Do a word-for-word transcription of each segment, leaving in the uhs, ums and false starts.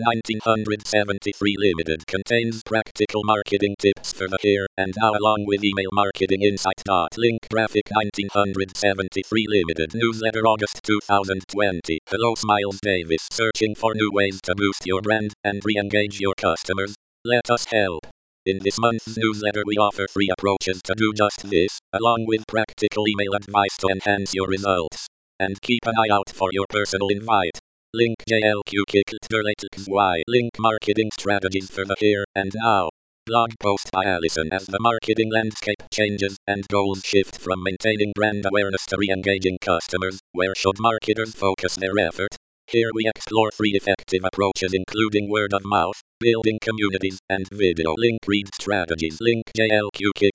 nineteen seventy-three Limited contains practical marketing tips for the here and now along with email marketing insight. Link graphic nineteen seventy-three Limited newsletter August two thousand twenty. Hello Smiles Davis, searching for new ways to boost your brand and re-engage your customers? Let us help. In this month's newsletter we offer three approaches to do just this, along with practical email advice to enhance your results. And keep an eye out for your personal invite. Link J L Q Kick Y. Link marketing strategies for the here and now. Blog post by Allison. As the marketing landscape changes and goals shift from maintaining brand awareness to re-engaging customers, where should marketers focus their effort? Here we explore three effective approaches including word of mouth, building communities, and video. Link read strategies. Link J L Q Kick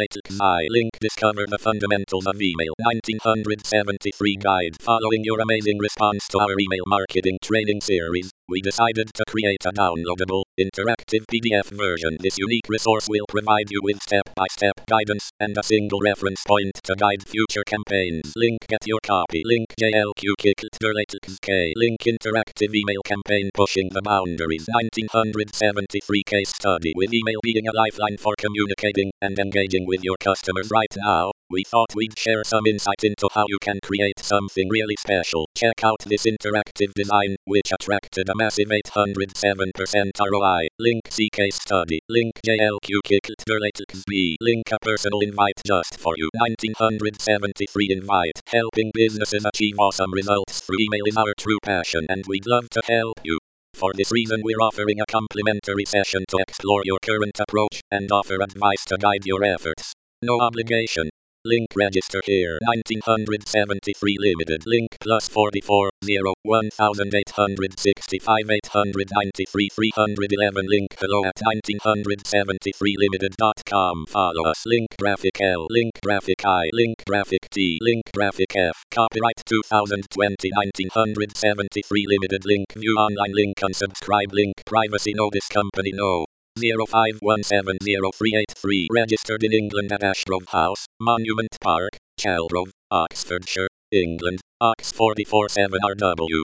I. Link discover the fundamentals of email. nineteen seventy-three guide. Following your amazing response to our email marketing training series, we decided to create a downloadable, interactive P D F version. This unique resource will provide you with step-by-step guidance and a single reference point to guide future campaigns. Link get your copy. Link J L Q Kick K. Link interactive email campaign pushing the boundaries. nineteen seventy-three case study. With email being a lifeline for communicating and engaging with your customers right now, we thought we'd share some insight into how you can create something really special. Check out this interactive design, which attracted a massive eight hundred seven percent R O I. Link see case study. Link J L Q Kick B. Link a personal invite just for you. nineteen seventy-three invite. Helping businesses achieve awesome results through email is our true passion, and we'd love to help you. For this reason we're offering a complimentary session to explore your current approach and offer advice to guide your efforts. No obligation. Link register here. nineteen seventy-three Limited. Link plus forty-four, zero, one thousand eight hundred sixty-five eight hundred ninety-three three hundred eleven. Link hello at nineteen seventy-three limited dot com. Follow us. Link graphic L. Link graphic I. Link graphic T. Link graphic F. Copyright two thousand twenty. nineteen seventy-three Limited. Link view online. Link unsubscribe. Link privacy no. This company no. zero five one seven zero three eight three. Registered in England at Ashgrove House, Monument Park, Chalgrove, Oxfordshire, England, O X four four seven R W.